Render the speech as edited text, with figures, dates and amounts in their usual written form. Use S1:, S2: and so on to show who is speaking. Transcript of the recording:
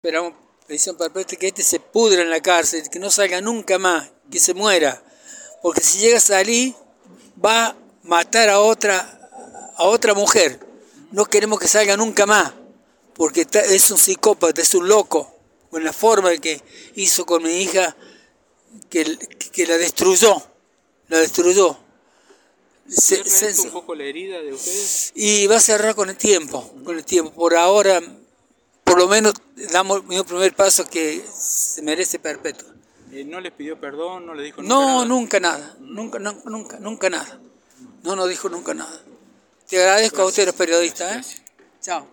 S1: Esperamos prisión perpetua, que se pudra en la cárcel, que no salga nunca más, que se muera. Porque si llega a salir, va a matar a otra mujer. No queremos que salga nunca más, porque es un psicópata, es un loco, con la forma que hizo con mi hija, que la destruyó.
S2: ¿Se un poco la herida de ustedes?
S1: Y va a cerrar con el tiempo. Por ahora, por lo menos, damos mi primer paso, que se merece perpetua.
S2: ¿No les pidió perdón? ¿No le dijo
S1: nunca nada? Nunca nada. No nos dijo nunca nada. Te agradezco. Gracias. A ustedes, los periodistas. Chao.